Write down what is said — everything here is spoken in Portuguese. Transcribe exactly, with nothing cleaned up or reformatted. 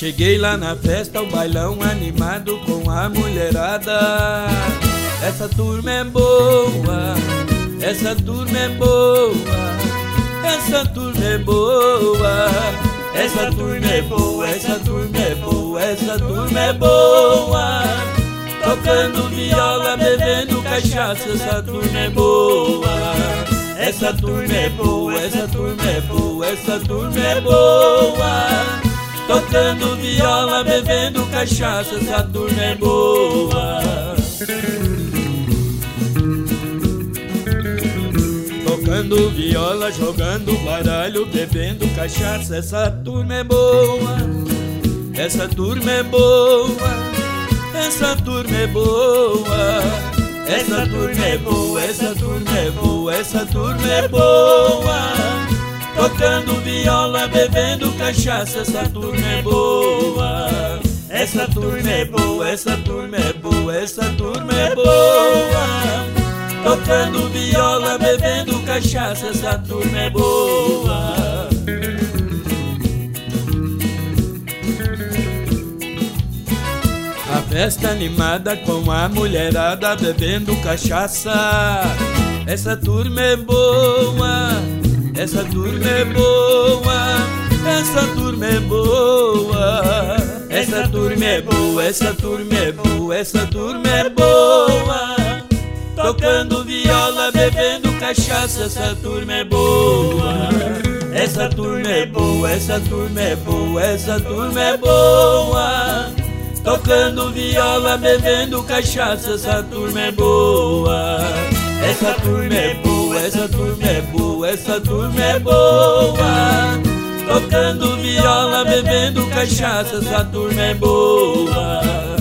Cheguei lá na festa, o bailão animado com a mulherada. Essa turma é boa, essa turma é boa, essa turma é boa, essa turma é boa, essa turma é boa, essa turma é boa. Tocando viola, bebendo cachaça, essa turma é boa. Essa turma é boa, essa turma é boa, essa turma é boa. Tocando viola, bebendo cachaça, essa turma é boa. Tocando viola, jogando baralho, bebendo cachaça, essa turma é boa. Essa turma é boa. Essa turma é boa. Essa turma é boa, essa turma é boa, essa turma é boa. Tocando viola, bebendo cachaça, essa turma é boa. Essa turma é boa, essa turma é boa, essa turma é boa. Tocando viola, bebendo cachaça, essa turma é boa. A festa animada com a mulherada bebendo cachaça. Essa turma é boa, essa turma é boa, essa turma é boa. Essa turma é boa, essa turma é boa, essa turma é boa. Tocando viola, bebendo cachaça, essa turma é boa. Essa turma é boa, essa turma é boa, essa turma é boa. Tocando viola, bebendo cachaça, essa turma é boa. Essa turma é boa, essa turma é boa, essa turma é boa. Tocando viola, bebendo cachaça, essa turma é boa.